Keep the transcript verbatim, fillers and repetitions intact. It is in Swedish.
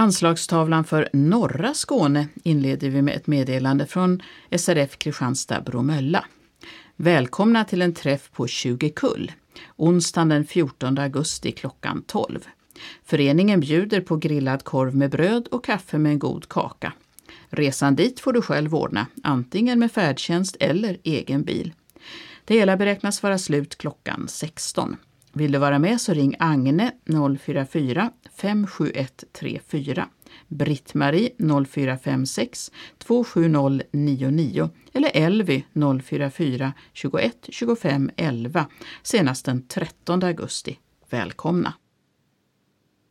Anslagstavlan för norra Skåne inleder vi med ett meddelande från S R F Kristianstad Bromölla. Välkomna till en träff på tjugo kull, onsdagen den fjortonde augusti klockan tolv. Föreningen bjuder på grillad korv med bröd och kaffe med en god kaka. Resan dit får du själv ordna, antingen med färdtjänst eller egen bil. Det hela beräknas vara slut klockan sexton. Vill du vara med så ring Agne noll fyra fyra fem sju ett tre fyra, Britt-Marie noll fyra fem sex två sju noll nio nio eller Elvi noll fyra fyra tjugoett tjugofem elva senast den trettonde augusti. Välkomna!